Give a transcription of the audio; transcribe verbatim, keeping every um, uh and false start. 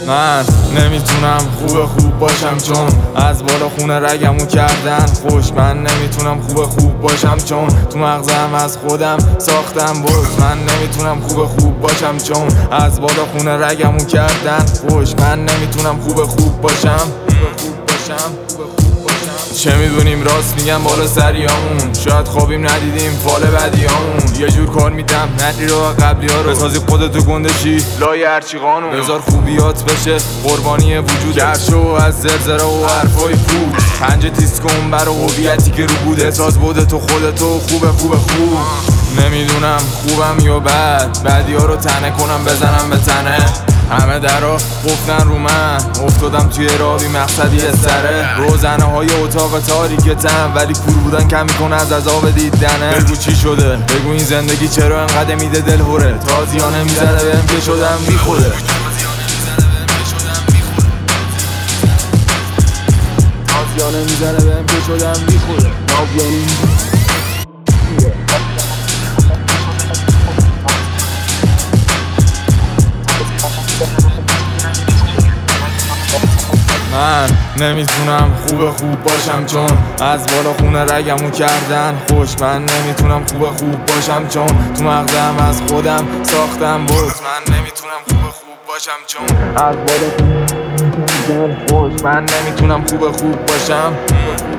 من نمیتونم خوب خوب باشم چون از بالا خونه رگمو کردن خوش. من نمیتونم خوب خوب باشم چون تو مغزم از خودم ساختم بوس. من نمیتونم خوب خوب باشم چون از بالا خونه رگمو کردن خوش. من نمیتونم خوب خوب باشم خوب خوب باشم چه میدونیم راست میگم بالا سریامون. شاید خوابیم ندیدیم فال بدیامون. یه جور کار میدم نقی رو قبلی ها رو بسازی خودتو گنده چی لای هرچی قانون. بذار خوبیات بشه قربانی وجود گرشو از زلزله و حرفای پود. پنج تیز کن برا هویتی که رو بوده ساز بوده تو خودتو خوبه خوبه خوب. نمیدونم خوبم یا بد بدی ها رو تنه کنم بزنم به تنه. همه درا گفتن رو من افتادم توی رابی مقصدی سره. روزنه های اتاق تاریکتم ولی کور بودن کم میکنه از عذاب دیدنه. بگو چی شده بگو این زندگی چرا انقدر میده دل هوره. تازیانه میزنه بهم که شدم بیخوده. تازیانه میزنه بهم که شدم بیخوده. من نمیتونم خوب خوب باشم چون از بالا خونه رگمو کردن خوش. من نمیتونم خوب خوب باشم چون تو مغزم از خودم ساختم بوس. من نمیتونم خوب خوب باشم چون از بالا خونه رگمو کردن خوش. من نمیتونم خوب خوب باشم